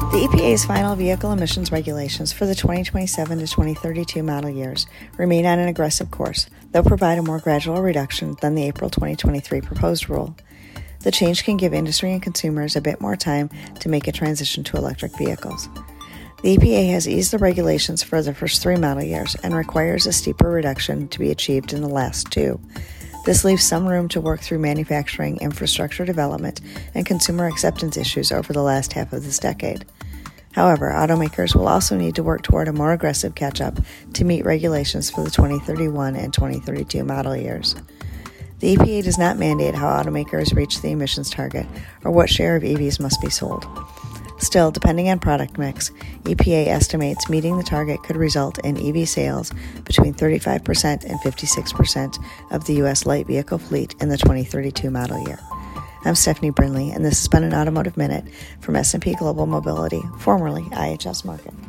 The EPA's final vehicle emissions regulations for the 2027 to 2032 model years remain on an aggressive course. They'll provide a more gradual reduction than the April 2023 proposed rule. The change can give industry and consumers a bit more time to make a transition to electric vehicles. The EPA has eased the regulations for the first 3 model years and requires a steeper reduction to be achieved in the last 2. This leaves some room to work through manufacturing, infrastructure development, and consumer acceptance issues over the last half of this decade. However, automakers will also need to work toward a more aggressive catch-up to meet regulations for the 2031 and 2032 model years. The EPA does not mandate how automakers reach the emissions target or what share of EVs must be sold. Still, depending on product mix, EPA estimates meeting the target could result in EV sales between 35% and 56% of the U.S. light vehicle fleet in the 2032 model year. I'm Stephanie Brinley, and this has been an Automotive Minute from S&P Global Mobility, formerly IHS Markit.